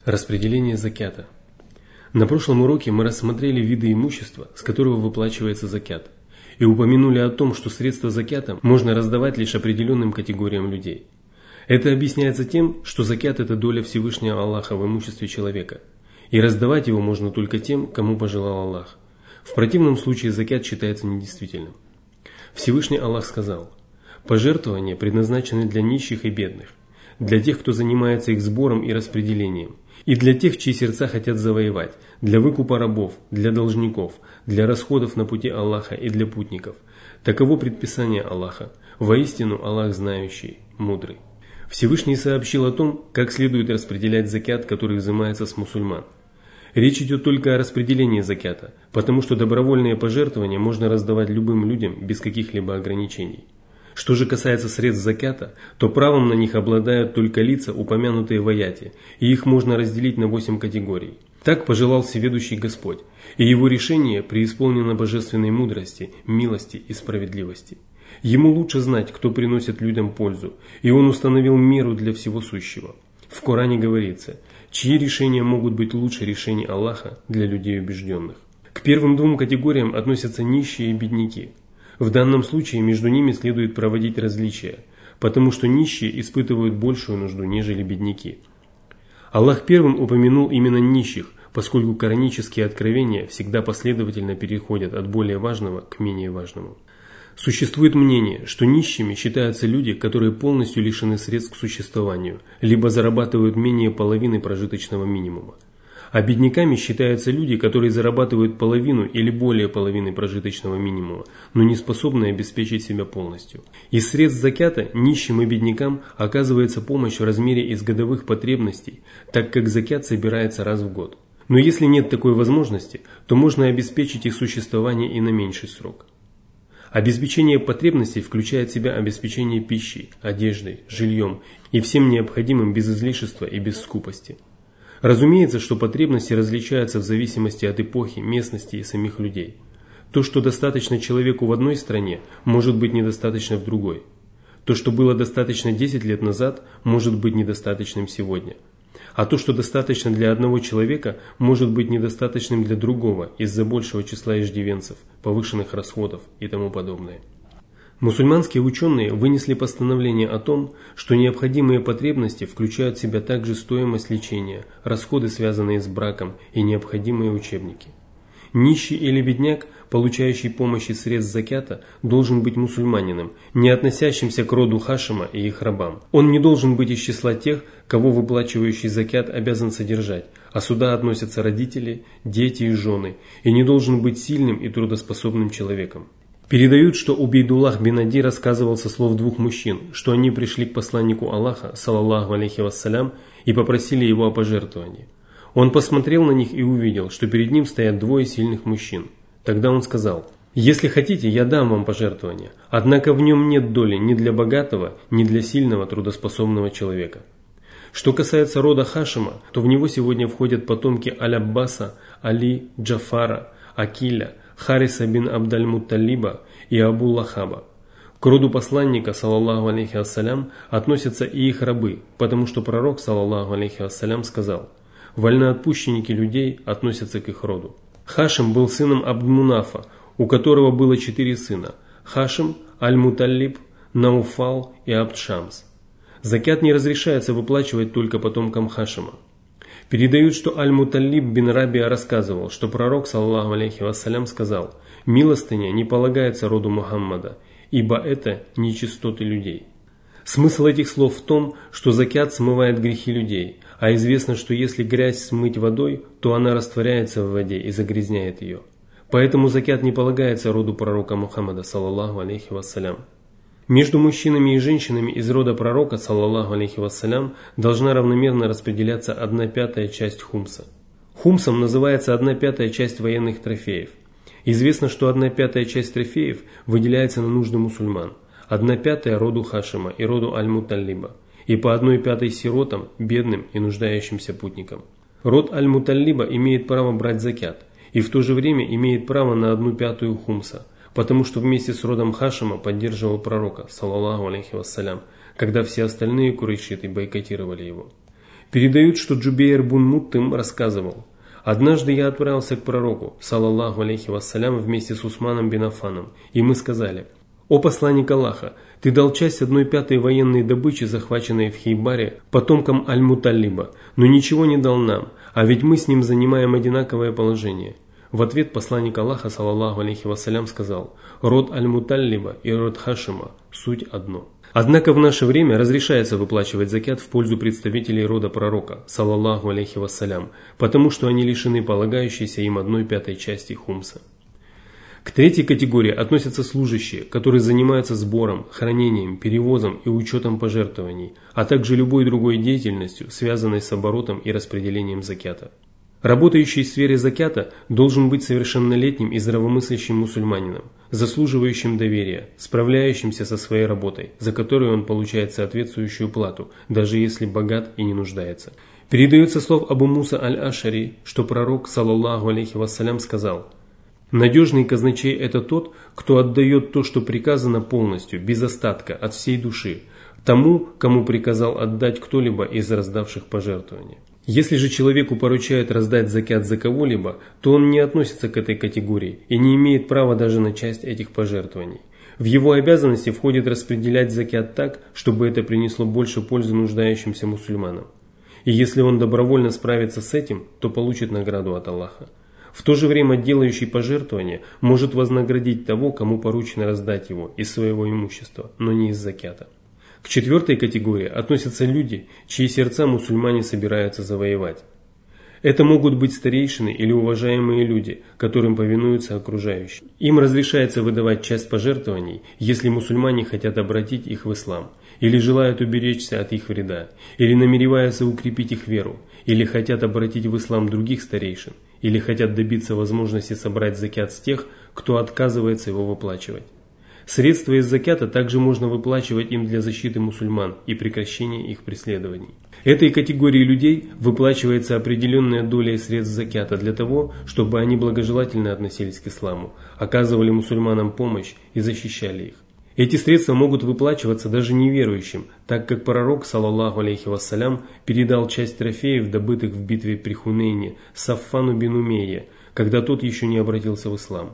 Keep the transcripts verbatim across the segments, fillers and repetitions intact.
Распределение закята. На прошлом уроке мы рассмотрели виды имущества, с которого выплачивается закят, и упомянули о том, что средства закята можно раздавать лишь определенным категориям людей. Это объясняется тем, что закят – это доля Всевышнего Аллаха в имуществе человека, и раздавать его можно только тем, кому пожелал Аллах. В противном случае закят считается недействительным. Всевышний Аллах сказал: «Пожертвования предназначены для нищих и бедных, для тех, кто занимается их сбором и распределением, и для тех, чьи сердца хотят завоевать, для выкупа рабов, для должников, для расходов на пути Аллаха и для путников. Таково предписание Аллаха. Воистину Аллах знающий, мудрый». Всевышний сообщил о том, как следует распределять закят, который взимается с мусульман. Речь идет только о распределении закята, потому что добровольные пожертвования можно раздавать любым людям без каких-либо ограничений. Что же касается средств закята, то правом на них обладают только лица, упомянутые в аяте, и их можно разделить на восемь категорий. Так пожелал Всеведущий Господь, и его решение преисполнено божественной мудрости, милости и справедливости. Ему лучше знать, кто приносит людям пользу, и он установил меру для всего сущего. В Коране говорится: чьи решения могут быть лучше решений Аллаха для людей убежденных. К первым двум категориям относятся нищие и бедняки. В данном случае между ними следует проводить различия, потому что нищие испытывают большую нужду, нежели бедняки. Аллах первым упомянул именно нищих, поскольку коранические откровения всегда последовательно переходят от более важного к менее важному. Существует мнение, что нищими считаются люди, которые полностью лишены средств к существованию, либо зарабатывают менее половины прожиточного минимума. А бедняками считаются люди, которые зарабатывают половину или более половины прожиточного минимума, но не способны обеспечить себя полностью. Из средств закята нищим и беднякам оказывается помощь в размере из годовых потребностей, так как закят собирается раз в год. Но если нет такой возможности, то можно обеспечить их существование и на меньший срок. Обеспечение потребностей включает в себя обеспечение пищей, одеждой, жильем и всем необходимым без излишества и без скупости. Разумеется, что потребности различаются в зависимости от эпохи, местности и самих людей. То, что достаточно человеку в одной стране, может быть недостаточно в другой. То, что было достаточно десять лет назад, может быть недостаточным сегодня. А то, что достаточно для одного человека, может быть недостаточным для другого из-за большего числа иждивенцев, повышенных расходов и тому подобное. Мусульманские ученые вынесли постановление о том, что необходимые потребности включают в себя также стоимость лечения, расходы, связанные с браком, и необходимые учебники. Нищий или бедняк, получающий помощь из средств закята, должен быть мусульманином, не относящимся к роду Хашима и их рабам. Он не должен быть из числа тех, кого выплачивающий закят обязан содержать, а сюда относятся родители, дети и жены, и не должен быть сильным и трудоспособным человеком. Передают, что Убейдуллах бин Ади рассказывал со слов двух мужчин, что они пришли к посланнику Аллаха, саллаллаху алейхи вассалям, и попросили его о пожертвовании. Он посмотрел на них и увидел, что перед ним стоят двое сильных мужчин. Тогда он сказал: «Если хотите, я дам вам пожертвование, однако в нем нет доли ни для богатого, ни для сильного трудоспособного человека». Что касается рода Хашима, то в него сегодня входят потомки Аль-Аббаса, Али, Джафара, Акиля, Хариса бин Абдаль-Мутталиба и Абу Лахаба. К роду посланника, саллаллаху алейхи вассалям, относятся и их рабы, потому что пророк, саллаллаху алейхи вассалям, сказал: «Вольноотпущенники людей относятся к их роду». Хашим был сыном Абд-Мунафа, у которого было четыре сына: Хашим, Аль-Муталиб, Науфал и Абд-Шамс. Закят не разрешается выплачивать только потомкам Хашима. Передают, что Аль-Муталиб бин Рабия рассказывал, что пророк, саллаллаху алейхи вассалям, сказал: «Милостыня не полагается роду Мухаммада, ибо это нечистоты людей». Смысл этих слов в том, что закят смывает грехи людей, а известно, что если грязь смыть водой, то она растворяется в воде и загрязняет ее. Поэтому закят не полагается роду пророка Мухаммада, саллаллаху алейхи вассалям. Между мужчинами и женщинами из рода пророка, саллаллаху алейхи вассалям, должна равномерно распределяться одна пятая часть хумса. Хумсом называется одна пятая часть военных трофеев. Известно, что одна пятая часть трофеев выделяется на нужды мусульман, одна пятая роду Хашима и роду Аль-Муталлиба, и по одной пятой сиротам, бедным и нуждающимся путникам. Род Аль-Муталлиба имеет право брать закят, и в то же время имеет право на одну пятую хумса, потому что вместе с родом Хашима поддерживал пророка, саллаллаху алейхи вассалям, когда все остальные курайшиты бойкотировали его. Передают, что Джубейр бун Муттим рассказывал: «Однажды я отправился к пророку, саллаллаху алейхи вассалям, вместе с Усманом бин Аффаном, и мы сказали: «О посланник Аллаха, ты дал часть одной пятой военной добычи, захваченной в Хейбаре, потомкам Аль-Муталлиба, но ничего не дал нам, а ведь мы с ним занимаем одинаковое положение». В ответ посланник Аллаха, саллаллаху алейхи вассалям, сказал: «Род Аль-Муталлиба и род Хашима – суть одно». Однако в наше время разрешается выплачивать закят в пользу представителей рода пророка, саллаллаху алейхи вассалям, потому что они лишены полагающейся им одной пятой части хумса. К третьей категории относятся служащие, которые занимаются сбором, хранением, перевозом и учетом пожертвований, а также любой другой деятельностью, связанной с оборотом и распределением закята. Работающий в сфере закята должен быть совершеннолетним и здравомыслящим мусульманином, заслуживающим доверия, справляющимся со своей работой, за которую он получает соответствующую плату, даже если богат и не нуждается. Передается слов Абу Муса аль-Ашари, что пророк, саллаллаху алейхи вассалям, сказал: «Надежный казначей – это тот, кто отдает то, что приказано, полностью, без остатка, от всей души, тому, кому приказал отдать кто-либо из раздавших пожертвования». Если же человеку поручают раздать закят за кого-либо, то он не относится к этой категории и не имеет права даже на часть этих пожертвований. В его обязанности входит распределять закят так, чтобы это принесло больше пользы нуждающимся мусульманам. И если он добровольно справится с этим, то получит награду от Аллаха. В то же время делающий пожертвование может вознаградить того, кому поручено раздать его из своего имущества, но не из закята. К четвертой категории относятся люди, чьи сердца мусульмане собираются завоевать. Это могут быть старейшины или уважаемые люди, которым повинуются окружающие. Им разрешается выдавать часть пожертвований, если мусульмане хотят обратить их в ислам, или желают уберечься от их вреда, или намереваются укрепить их веру, или хотят обратить в ислам других старейшин, или хотят добиться возможности собрать закят с тех, кто отказывается его выплачивать. Средства из закята также можно выплачивать им для защиты мусульман и прекращения их преследований. Этой категории людей выплачивается определенная доля средств закята для того, чтобы они благожелательно относились к исламу, оказывали мусульманам помощь и защищали их. Эти средства могут выплачиваться даже неверующим, так как пророк, саллаллаху алейхи вассалям, передал часть трофеев, добытых в битве при Хунейне, Саффану бин Умейе, когда тот еще не обратился в ислам.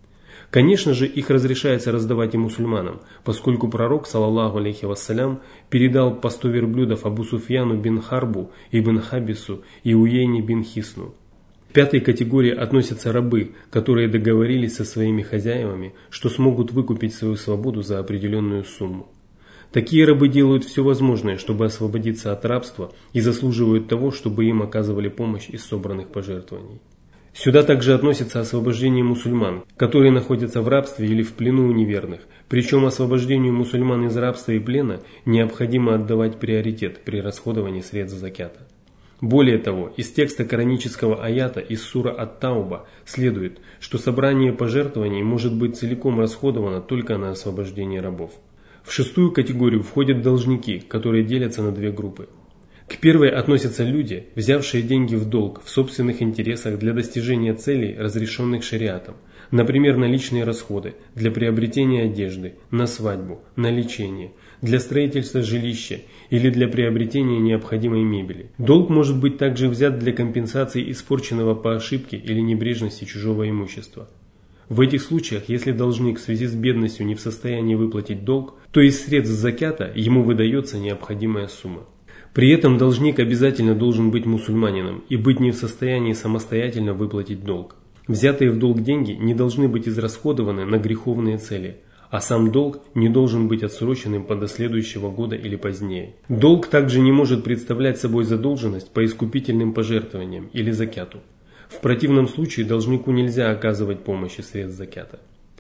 Конечно же, их разрешается раздавать и мусульманам, поскольку пророк, саллаллаху алейхи вассалям, передал по сто верблюдов Абу Суфьяну бин Харбу, ибн Хабису и Уейне бин Хисну. К пятой категории относятся рабы, которые договорились со своими хозяевами, что смогут выкупить свою свободу за определенную сумму. Такие рабы делают все возможное, чтобы освободиться от рабства, и заслуживают того, чтобы им оказывали помощь из собранных пожертвований. Сюда также относится освобождение мусульман, которые находятся в рабстве или в плену у неверных, причем освобождению мусульман из рабства и плена необходимо отдавать приоритет при расходовании средств закята. Более того, из текста коранического аята из сура Ат-Тауба следует, что собрание пожертвований может быть целиком расходовано только на освобождение рабов. В шестую категорию входят должники, которые делятся на две группы. К первой относятся люди, взявшие деньги в долг в собственных интересах для достижения целей, разрешенных шариатом, например, на личные расходы, для приобретения одежды, на свадьбу, на лечение, для строительства жилища или для приобретения необходимой мебели. Долг может быть также взят для компенсации испорченного по ошибке или небрежности чужого имущества. В этих случаях, если должник в связи с бедностью не в состоянии выплатить долг, то из средств закята ему выдается необходимая сумма. При этом должник обязательно должен быть мусульманином и быть не в состоянии самостоятельно выплатить долг. Взятые в долг деньги не должны быть израсходованы на греховные цели, а сам долг не должен быть отсроченным до следующего года или позднее. Долг также не может представлять собой задолженность по искупительным пожертвованиям или закяту. В противном случае должнику нельзя оказывать помощь из средств закята.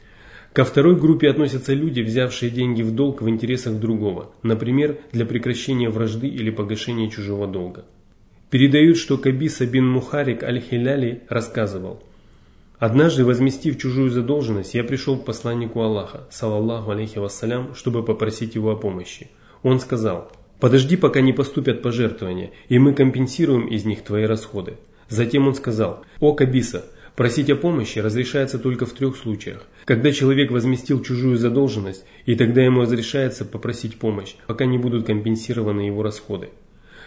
Ко второй группе относятся люди, взявшие деньги в долг в интересах другого, например, для прекращения вражды или погашения чужого долга. Передают, что Кабиса бин Мухарик аль-Хиляли рассказывал: «Однажды, возместив чужую задолженность, я пришел к посланнику Аллаха, саллаллаху алейхи вассалям, чтобы попросить его о помощи. Он сказал: подожди, пока не поступят пожертвования, и мы компенсируем из них твои расходы. Затем он сказал: о Кабиса, просить о помощи разрешается только в трех случаях. Когда человек возместил чужую задолженность, и тогда ему разрешается попросить помощь, пока не будут компенсированы его расходы.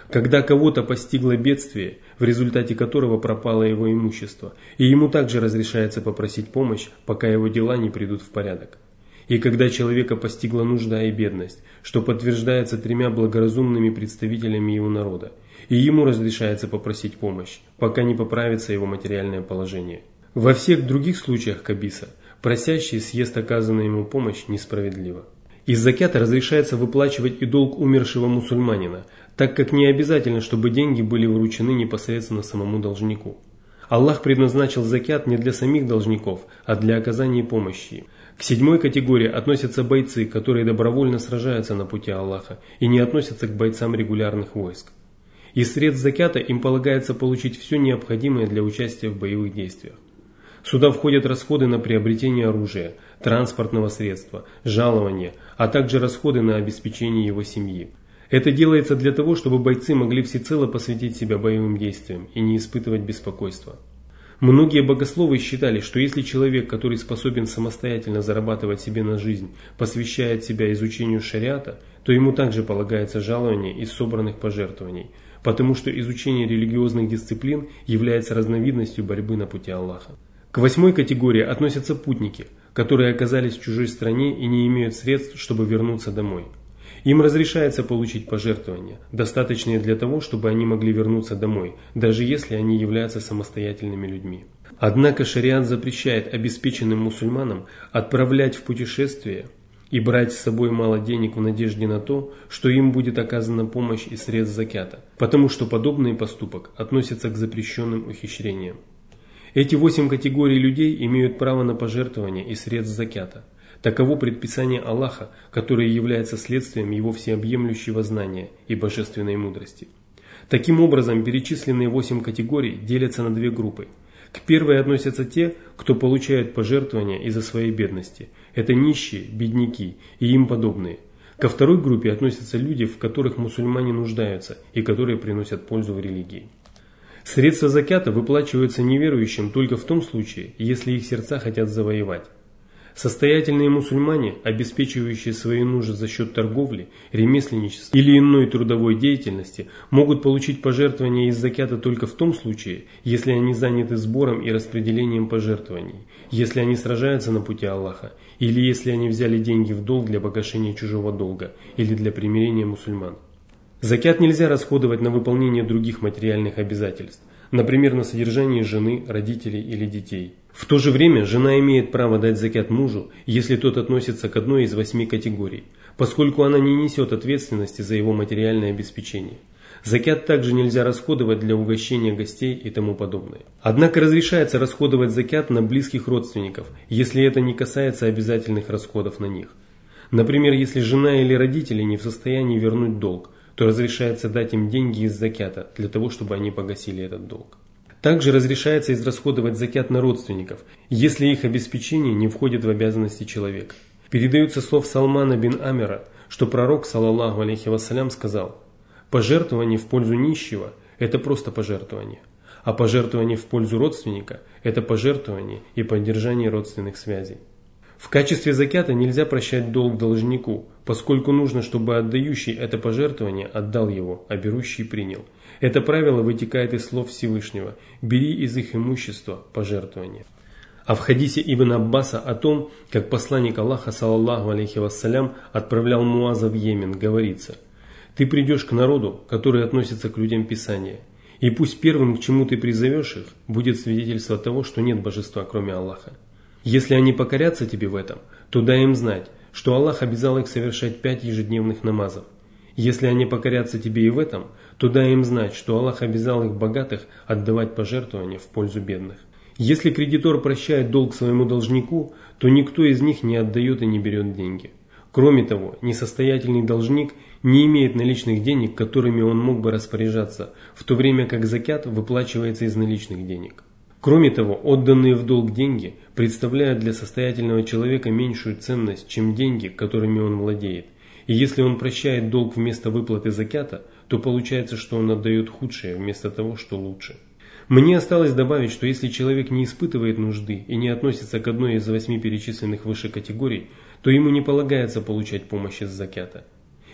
Когда кого-то постигло бедствие, в результате которого пропало его имущество, и ему также разрешается попросить помощь, пока его дела не придут в порядок. И когда человека постигла нужда и бедность, что подтверждается тремя благоразумными представителями его народа, и ему разрешается попросить помощь, пока не поправится его материальное положение. Во всех других случаях кабиса просящий съест оказанную ему помощь несправедливо. Из закята разрешается выплачивать и долг умершего мусульманина, так как не обязательно, чтобы деньги были вручены непосредственно самому должнику. Аллах предназначил закят не для самих должников, а для оказания помощи им. К седьмой категории относятся бойцы, которые добровольно сражаются на пути Аллаха и не относятся к бойцам регулярных войск. Из средств закята им полагается получить все необходимое для участия в боевых действиях. Сюда входят расходы на приобретение оружия, транспортного средства, жалования, а также расходы на обеспечение его семьи. Это делается для того, чтобы бойцы могли всецело посвятить себя боевым действиям и не испытывать беспокойства. Многие богословы считали, что если человек, который способен самостоятельно зарабатывать себе на жизнь, посвящает себя изучению шариата, то ему также полагается жалование из собранных пожертвований, потому что изучение религиозных дисциплин является разновидностью борьбы на пути Аллаха. К восьмой категории относятся путники, которые оказались в чужой стране и не имеют средств, чтобы вернуться домой. Им разрешается получить пожертвования, достаточные для того, чтобы они могли вернуться домой, даже если они являются самостоятельными людьми. Однако шариат запрещает обеспеченным мусульманам отправлять в путешествие и брать с собой мало денег в надежде на то, что им будет оказана помощь из средств закята, потому что подобный поступок относится к запрещенным ухищрениям. Эти восемь категорий людей имеют право на пожертвования из средств закята. Таково предписание Аллаха, которое является следствием его всеобъемлющего знания и божественной мудрости. Таким образом, перечисленные восемь категорий делятся на две группы. К первой относятся те, кто получает пожертвования из-за своей бедности. Это нищие, бедняки и им подобные. Ко второй группе относятся люди, в которых мусульмане нуждаются и которые приносят пользу в религии. Средства закята выплачиваются неверующим только в том случае, если их сердца хотят завоевать. Состоятельные мусульмане, обеспечивающие свои нужды за счет торговли, ремесленничества или иной трудовой деятельности, могут получить пожертвования из закята только в том случае, если они заняты сбором и распределением пожертвований, если они сражаются на пути Аллаха, или если они взяли деньги в долг для погашения чужого долга или для примирения мусульман. Закят нельзя расходовать на выполнение других материальных обязательств, например, на содержание жены, родителей или детей. В то же время жена имеет право дать закят мужу, если тот относится к одной из восьми категорий, поскольку она не несет ответственности за его материальное обеспечение. Закят также нельзя расходовать для угощения гостей и тому подобное. Однако разрешается расходовать закят на близких родственников, если это не касается обязательных расходов на них. Например, если жена или родители не в состоянии вернуть долг, то разрешается дать им деньги из закята для того, чтобы они погасили этот долг. Также разрешается израсходовать закят на родственников, если их обеспечение не входит в обязанности человека. Передаются слов Салмана бин Амира, что пророк, саллаллаху алейхи вассалям, сказал: «Пожертвование в пользу нищего – это просто пожертвование, а пожертвование в пользу родственника – это пожертвование и поддержание родственных связей». В качестве закята нельзя прощать долг должнику, поскольку нужно, чтобы отдающий это пожертвование отдал его, а берущий принял. Это правило вытекает из слов Всевышнего: «Бери из их имущества пожертвование». А в хадисе Ибн Аббаса о том, как посланник Аллаха, саллаллаху алейхи вассалям, отправлял Муаза в Йемен, говорится: «Ты придешь к народу, который относится к людям Писания, и пусть первым, к чему ты призовешь их, будет свидетельство того, что нет божества, кроме Аллаха. Если они покорятся тебе в этом, то дай им знать, что Аллах обязал их совершать пять ежедневных намазов. Если они покорятся тебе и в этом, то дай им знать, что Аллах обязал их богатых отдавать пожертвования в пользу бедных. Если кредитор прощает долг своему должнику, то никто из них не отдает и не берет деньги. Кроме того, несостоятельный должник не имеет наличных денег, которыми он мог бы распоряжаться, в то время как закят выплачивается из наличных денег. Кроме того, отданные в долг деньги представляют для состоятельного человека меньшую ценность, чем деньги, которыми он владеет. И если он прощает долг вместо выплаты закята, то получается, что он отдает худшее вместо того, что лучше. Мне осталось добавить, что если человек не испытывает нужды и не относится к одной из восьми перечисленных выше категорий, то ему не полагается получать помощь из закята.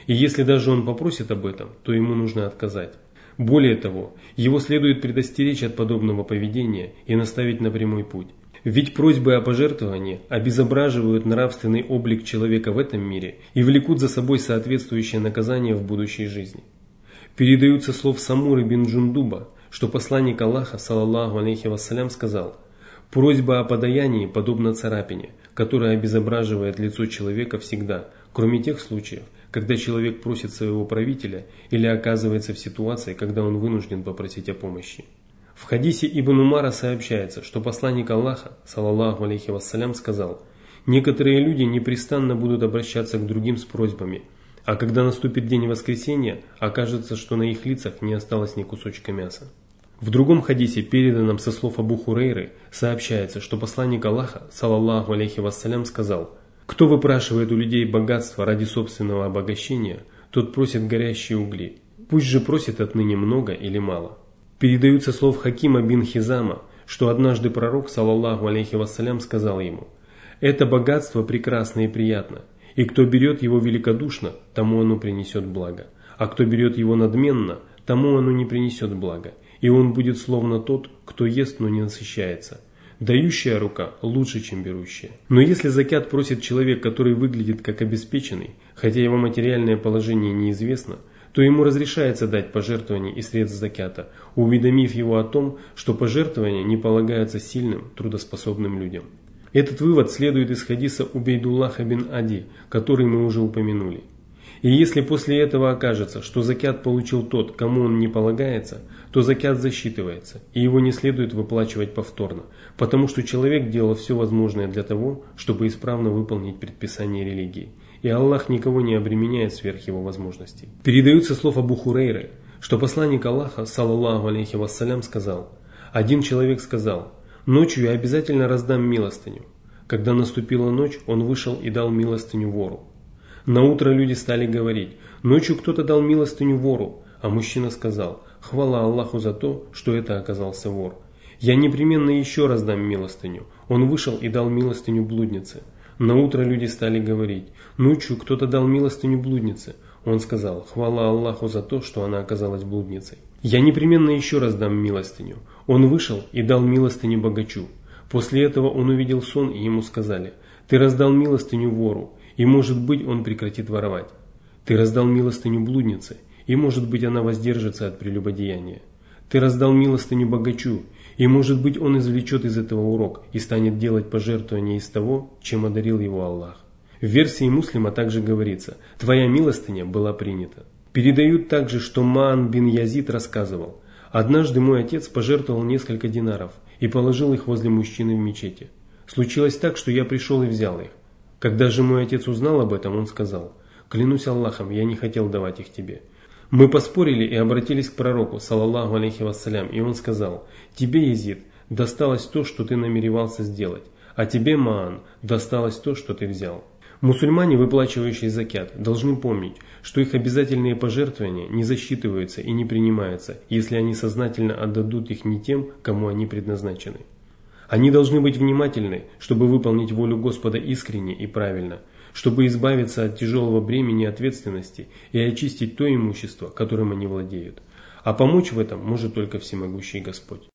И если даже он попросит об этом, то ему нужно отказать. Более того, его следует предостеречь от подобного поведения и наставить на прямой путь. Ведь просьбы о пожертвовании обезображивают нравственный облик человека в этом мире и влекут за собой соответствующее наказание в будущей жизни. Передаются слов Самуры бин Джундуба, что посланник Аллаха, саллаллаху алейхи вассалям, сказал: «Просьба о подаянии подобна царапине, которая обезображивает лицо человека всегда, кроме тех случаев, когда человек просит своего правителя или оказывается в ситуации, когда он вынужден попросить о помощи». В хадисе Ибн Умара сообщается, что посланник Аллаха, саллаллаху алейхи вассалям, сказал: «Некоторые люди непрестанно будут обращаться к другим с просьбами, а когда наступит день воскресения, окажется, что на их лицах не осталось ни кусочка мяса». В другом хадисе, переданном со слов Абу Хурейры, сообщается, что посланник Аллаха, саллаллаху алейхи вассалям, сказал: «Кто выпрашивает у людей богатство ради собственного обогащения, тот просит горящие угли. Пусть же просит отныне много или мало». Передаются слов Хакима бин Хизама, что однажды пророк, саллаллаху алейхи вассалям, сказал ему: «Это богатство прекрасно и приятно, и кто берет его великодушно, тому оно принесет благо, а кто берет его надменно, тому оно не принесет блага, и он будет словно тот, кто ест, но не насыщается. Дающая рука лучше, чем берущая». Но если закят просит человек, который выглядит как обеспеченный, хотя его материальное положение неизвестно, то ему разрешается дать пожертвования и средств закята, уведомив его о том, что пожертвования не полагаются сильным, трудоспособным людям. Этот вывод следует из хадиса Убейдуллаха бин Ади, который мы уже упомянули. И если после этого окажется, что закят получил тот, кому он не полагается, то закят засчитывается, и его не следует выплачивать повторно, потому что человек делал все возможное для того, чтобы исправно выполнить предписание религии. И Аллах никого не обременяет сверх его возможностей. Передаются слов Абу Хурейры, что посланник Аллаха, саллаллаху алейхи вассалям, сказал: «Один человек сказал: ночью я обязательно раздам милостыню. Когда наступила ночь, он вышел и дал милостыню вору. На утро люди стали говорить: ночью кто-то дал милостыню вору, а мужчина сказал: хвала Аллаху за то, что это оказался вор. Я непременно еще раз дам милостыню. Он вышел и дал милостыню блуднице. На утро люди стали говорить: ночью кто-то дал милостыню блуднице. Он сказал: хвала Аллаху за то, что она оказалась блудницей. Я непременно еще раз дам милостыню. Он вышел и дал милостыню богачу. После этого он увидел сон, и ему сказали: ты раздал милостыню вору, и может быть он прекратит воровать. Ты раздал милостыню блуднице, и может быть она воздержится от прелюбодеяния. Ты раздал милостыню богачу, и может быть он извлечет из этого урок и станет делать пожертвования из того, чем одарил его Аллах. В версии Муслима также говорится: твоя милостыня была принята. Передают также, что Маан бин Язид рассказывал: однажды мой отец пожертвовал несколько динаров и положил их возле мужчины в мечети. Случилось так, что я пришел и взял их. Когда же мой отец узнал об этом, он сказал: клянусь Аллахом, я не хотел давать их тебе. Мы поспорили и обратились к пророку, саллаллаху алейхи вассалям, и он сказал: тебе, Язид, досталось то, что ты намеревался сделать, а тебе, Маан, досталось то, что ты взял. Мусульмане, выплачивающие закят, должны помнить, что их обязательные пожертвования не засчитываются и не принимаются, если они сознательно отдадут их не тем, кому они предназначены. Они должны быть внимательны, чтобы выполнить волю Господа искренне и правильно, чтобы избавиться от тяжелого бремени ответственности и очистить то имущество, которым они владеют. А помочь в этом может только всемогущий Господь.